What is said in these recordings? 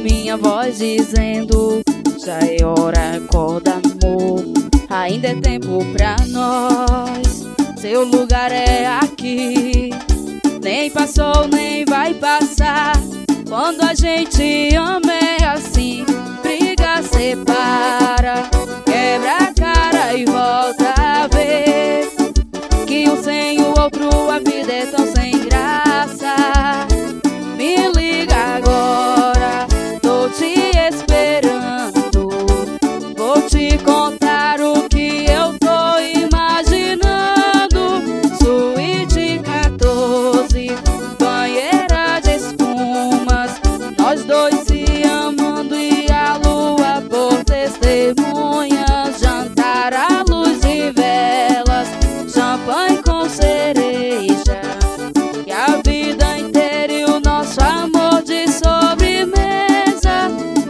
minha voz dizendo: já é hora, acorda, amor, ainda é tempo pra nós. Seu lugar é aqui, nem passou nem vai passar. Quando a gente ama é assim, briga, separa, quebra a cara e volta a ver que um sem o outro a vida é tão sem graça. Me liga agora, tô te esperando, vou te contar o que eu tô imaginando. Suíte 14, banheira de espumas, nós dois se amando e a lua por testemunhas. Jantar à luz de velas, champanhe com cereja, e a vida inteira e o nosso amor de sobremesa.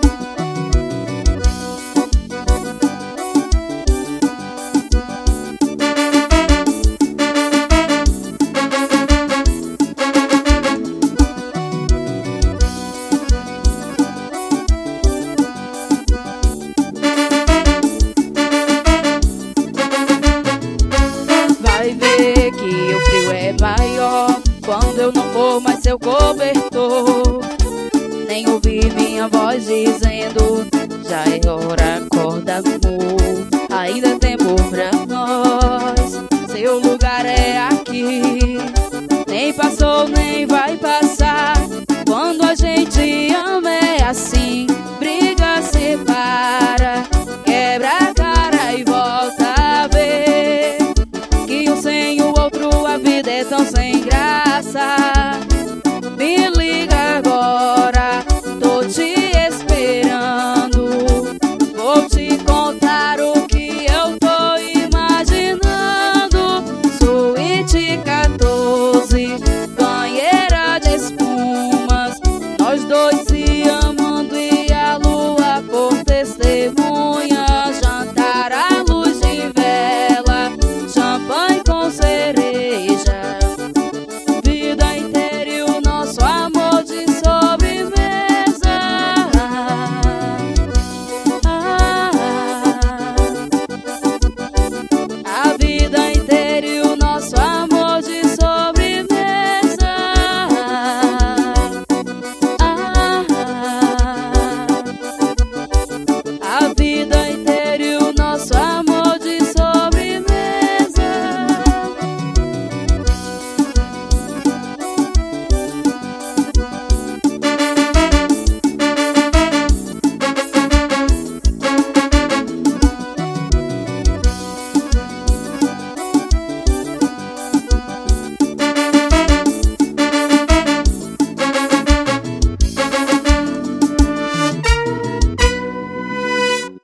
Vai ver que o frio é maior quando eu não for mais seu cobertor. Nem ouvir minha voz dizendo: já é hora, acorda, amor, ainda é tempo pra nós. Seu lugar é aqui, nem passou nem vai passar. Quando a gente ama